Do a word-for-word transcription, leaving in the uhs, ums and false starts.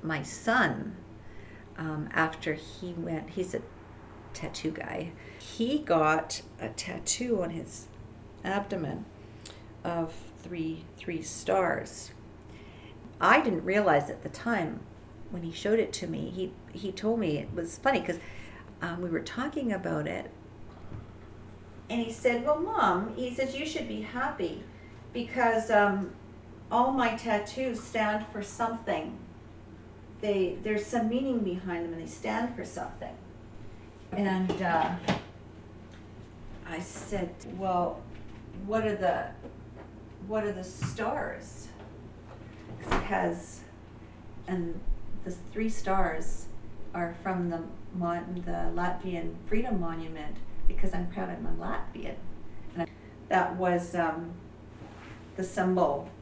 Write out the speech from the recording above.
my son, um, after he went, he's a tattoo guy, he got a tattoo on his abdomen of three three stars. I didn't realize at the time when he showed it to me. He he told me, it was funny because um, we were talking about it, and he said, "Well, Mom," he says, "you should be happy because um, all my tattoos stand for something. They there's some meaning behind them, and they stand for something." And uh, I said, "Well, what are the what are the stars?" 'Cause it has, and the three stars are from the mon- the Latvian Freedom Monument, because I'm proud I'm a Latvian. And that was um, the symbol